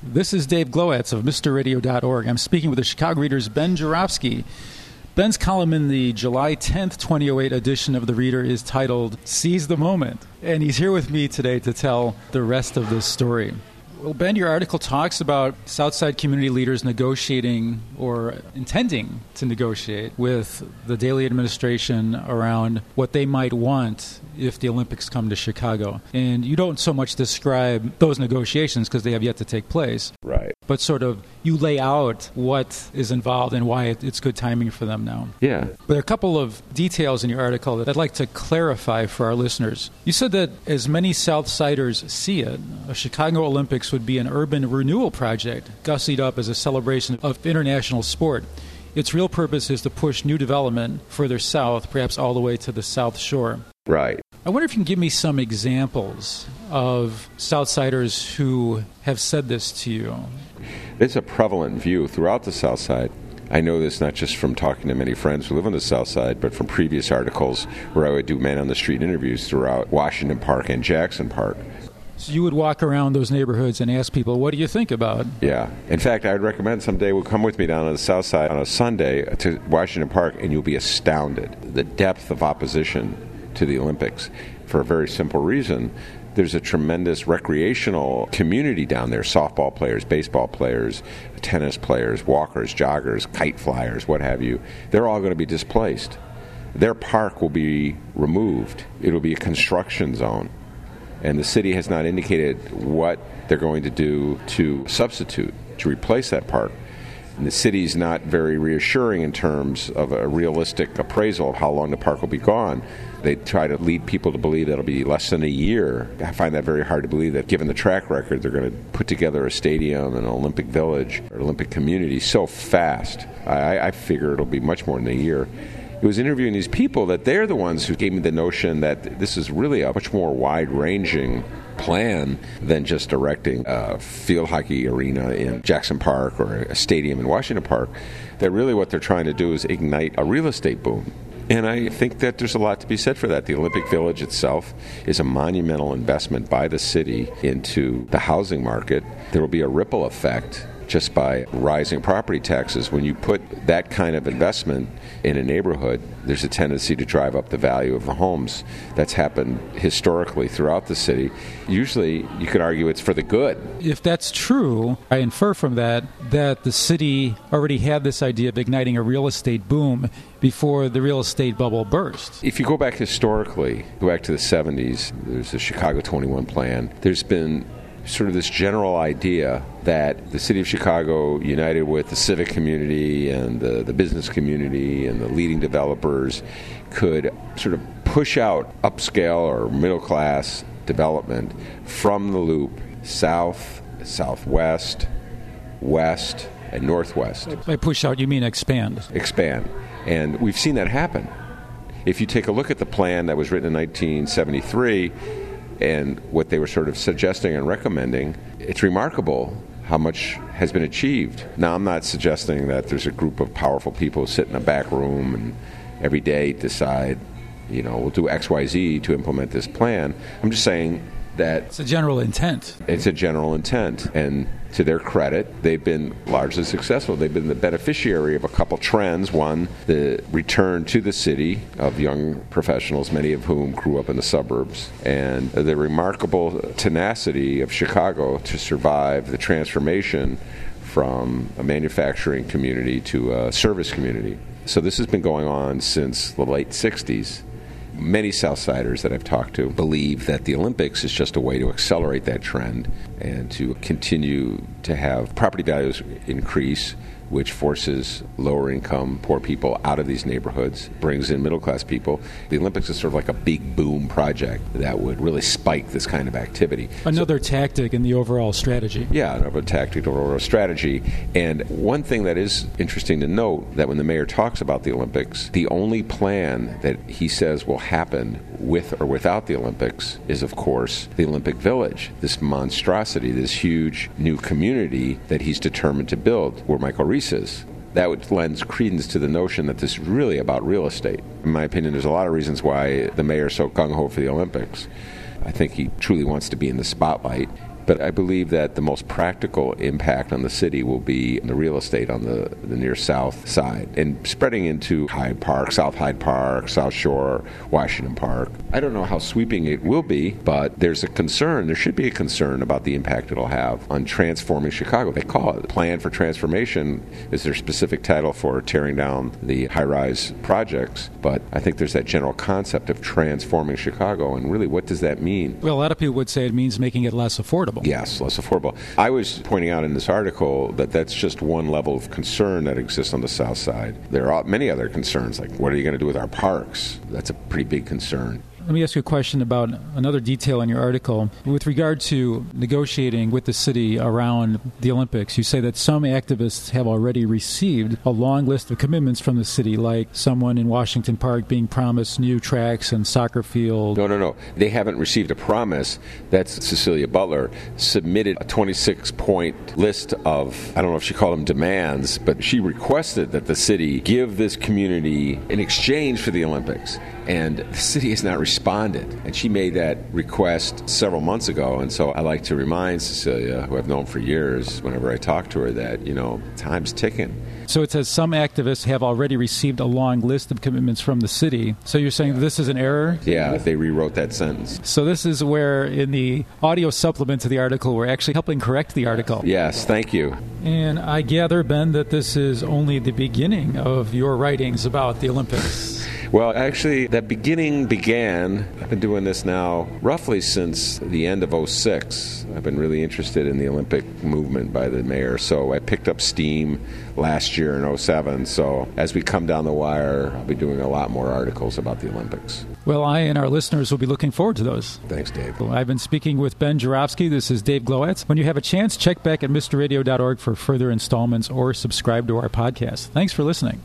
This is Dave Glowacz of MrRadio.org. I'm speaking with the Chicago Reader's Ben Joravsky. Ben's column in the July 10th, 2008 edition of The Reader is titled Seize the Moment, and he's here with me today to tell the rest of this story. Well, Ben, your article talks about Southside community leaders negotiating or intending to negotiate with the Daley administration around what they might want if the Olympics come to Chicago. And you don't so much describe those negotiations because they have yet to take place. Right. But sort of you lay out what is involved and why it's good timing for them now. Yeah. But there are a couple of details in your article that I'd like to clarify for our listeners. You said that as many Southsiders see it, a Chicago Olympics would be an urban renewal project, gussied up as a celebration of international sport. Its real purpose is to push new development further south, perhaps all the way to the South Shore. Right. I wonder if you can give me some examples of Southsiders who have said this to you. It's a prevalent view throughout the South Side. I know this not just from talking to many friends who live on the South Side, but from previous articles where I would do man-on-the-street interviews throughout Washington Park and Jackson Park. So you would walk around those neighborhoods and ask people, what do you think about? Yeah. In fact, I would recommend someday we'll come with me down on the South Side on a Sunday to Washington Park, and you'll be astounded. The depth of opposition to the Olympics, for a very simple reason. There's a tremendous recreational community down there, softball players, baseball players, tennis players, walkers, joggers, kite flyers, what have you. They're all going to be displaced. Their park will be removed. It will be a construction zone. And the city has not indicated what they're going to do to substitute, to replace that park. And the city's not very reassuring in terms of a realistic appraisal of how long the park will be gone. They try to lead people to believe that it'll be less than a year. I find that very hard to believe that given the track record, they're going to put together a stadium, an Olympic village, or Olympic community so fast. I figure it'll be much more than a year. It was interviewing these people that they're the ones who gave me the notion that this is really a much more wide-ranging plan than just erecting a field hockey arena in Jackson Park or a stadium in Washington Park, that really what they're trying to do is ignite a real estate boom. And I think that there's a lot to be said for that. The Olympic Village itself is a monumental investment by the city into the housing market. There will be a ripple effect just by rising property taxes. When you put that kind of investment in a neighborhood, there's a tendency to drive up the value of the homes. That's happened historically throughout the city. Usually, you could argue it's for the good. If that's true, I infer from that the city already had this idea of igniting a real estate boom before the real estate bubble burst. If you go back historically, go back to the 70s, there's the Chicago 21 plan. There's been sort of this general idea that the city of Chicago, united with the civic community and the business community and the leading developers, could sort of push out upscale or middle-class development from the Loop south, southwest, west, and northwest. By push out, you mean expand? Expand. And we've seen that happen. If you take a look at the plan that was written in 1973, and what they were sort of suggesting and recommending, it's remarkable how much has been achieved. Now, I'm not suggesting that there's a group of powerful people who sit in a back room and every day decide, we'll do X, Y, Z to implement this plan. I'm just saying that it's a general intent. It's a general intent. And to their credit, they've been largely successful. They've been the beneficiary of a couple trends. One, the return to the city of young professionals, many of whom grew up in the suburbs, and the remarkable tenacity of Chicago to survive the transformation from a manufacturing community to a service community. So this has been going on since the late 60s. Many Southsiders that I've talked to believe that the Olympics is just a way to accelerate that trend and to continue to have property values increase, which forces lower-income, poor people out of these neighborhoods, brings in middle-class people. The Olympics is sort of like a big boom project that would really spike this kind of activity. Another tactic in the overall strategy. Yeah, another tactic or overall strategy. And one thing that is interesting to note, that when the mayor talks about the Olympics, the only plan that he says will happen with or without the Olympics is, of course, the Olympic Village, this monstrosity, this huge new community that he's determined to build, where Michael Reese is. That lends credence to the notion that this is really about real estate. In my opinion, there's a lot of reasons why the mayor is so gung-ho for the Olympics. I think he truly wants to be in the spotlight. But I believe that the most practical impact on the city will be the real estate on the near south side and spreading into Hyde Park, South Hyde Park, South Shore, Washington Park. I don't know how sweeping it will be, but there's a concern. There should be a concern about the impact it'll have on transforming Chicago. They call it Plan for Transformation is their specific title for tearing down the high-rise projects. But I think there's that general concept of transforming Chicago, and really, what does that mean? Well, a lot of people would say it means making it less affordable. Yes, less affordable. I was pointing out in this article that that's just one level of concern that exists on the south side. There are many other concerns, like what are you going to do with our parks? That's a pretty big concern. Let me ask you a question about another detail in your article. With regard to negotiating with the city around the Olympics, you say that some activists have already received a long list of commitments from the city, like someone in Washington Park being promised new tracks and soccer field. No. They haven't received a promise. That's Cecilia Butler submitted a 26-point list of, I don't know if she called them demands, but she requested that the city give this community in exchange for the Olympics. And the city has not responded. And she made that request several months ago. And so I like to remind Cecilia, who I've known for years, whenever I talk to her, that, time's ticking. So it says some activists have already received a long list of commitments from the city. So you're saying this is an error? Yeah, they rewrote that sentence. So this is where, in the audio supplement to the article, we're actually helping correct the article. Yes, thank you. And I gather, Ben, that this is only the beginning of your writings about the Olympics. Well, actually, that beginning began, I've been doing this now roughly since the end of 2006. I've been really interested in the Olympic movement by the mayor, so I picked up steam last year in 2007. So as we come down the wire, I'll be doing a lot more articles about the Olympics. Well, I and our listeners will be looking forward to those. Thanks, Dave. Well, I've been speaking with Ben Joravsky. This is Dave Glowacz. When you have a chance, check back at MrRadio.org for further installments or subscribe to our podcast. Thanks for listening.